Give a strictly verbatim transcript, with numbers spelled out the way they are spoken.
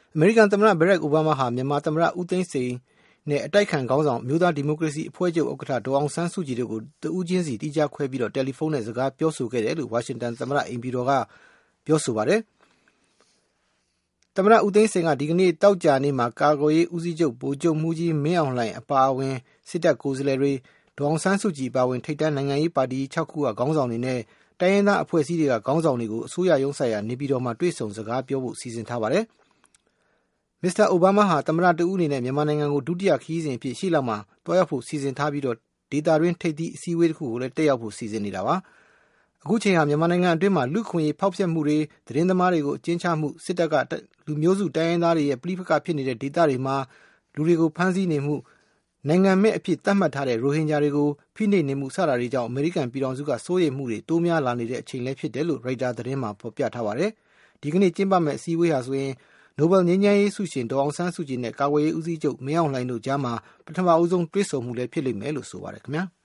အမေရိကန်သမ္မတဘရက်အိုဘားမားဟာမြန်မာသမ္မတဦးသိန်းစိန်နဲ့အတိုက်ခံခေါင်းဆောင်မျိုးသားဒီမိုကရေစီအဖွဲ့ချုပ်ဥက္ကဋ္ဌဒေါ်အောင်ဆန်းစုကြည်တို့ကိုတဦးချင်းစီတိကျခွဲပြီးတော့တယ်လီဖုန်းနဲ့စကားပြောဆိုခဲ့တယ်လို့ဝါရှင်တန်သမ္မတအိမ်ဖြူတော်ကပြောဆိုပါတယ်။သမ္မတဦးသိန်းစိန်ကဒီကနေ့တောက်ကြနေ့မှာကာကွယ်ရေးဦးစီးချုပ်ဗိုလ်ချုပ်မှုကြီးမင်းအောင်လှိုင်အပါအဝင်စစ်တပ်ကိုယ်စားလှယ်တွေဒေါ်အောင်ဆန်းစုကြည်အပါအဝင်ထိပ်တန်းနိုင်ငံရေးပါတီ၆ခုကခေါင်းဆောင်တွေနဲ့တိုင်းရင်းသားအဖွဲ့အစည်းတွေကခေါင်းဆောင်တွေကိုအစိုးရရုံးဆိုင်ရာနေပြည်တော်မှာတွေ့ဆုံစကားပြောဖို့စီစဉ်ထားပါတယ်။မစ္စတာအိုဘားမားဟာသမ္မတတဦးအနေနဲ့မြန်မာနိုင်ငံကိုဒုတိယခရီးစဉ်အဖြစ်ရှေ့လောက်မှာတွားရောက်ဖို့စီစဉ်ထားပြီးတော့ဒေတာတွင်းထိပ်သီးအစည်းအဝေးတစ်ခုကိုလည်းတက်ရောက်ဖို့စီစဉ်နေတာပါ။အခုချိန်ဟာမြန်မာနိုင်ငံအတွင်းမှာလူခွင့်ရေးဖောက်ဖျက်မှုတွေသတင်းသမားတွေကိုအကျဉ်းချမှုစစ်တပ်ကလူမျိုးစုတိုင်းရင်းသားတွေရဲ့ပြည်ပကဖြစ်နေတဲ့ဒေသတွေမှာလူတွေကိုဖမ်းဆီးနေမှုနိုင်ငံမဲ့အဖြစ်သတ်မှတ်ထားတဲ့ရိုဟင်ဂျာတွေကိုဖိနှိပ်နေမှုစတာတွေကြောင့်အမေရိကန်ပြည်ထောင်စုကစိုးရိမ်မှုတွေတိုးများလာနေတဲ့အချိန်လည်းဖြစ်တယ်လို့ရိုက်တာသတင်းမှာဖော်ပြထားပါတယ်။ဒီကနေ့ကျင်းပမယ့်အစည်းအဝေးဟာဆိုရင်နိုဘယ်ငြိမ်းချမ်းရေးဆုရှင်ဒေါ်အောင်ဆန်းစုကြည်နဲ့ကာကွယ်ရေးဦးစီးချုပ်မင်းအောင်လှိုင်တို့ကြားမှာပထမအဦးဆုံးတွေ့ဆုံမှုလည်းဖြစ်လိမ့်မယ်လို့ဆိုပါတယ်ခင်ဗျာ။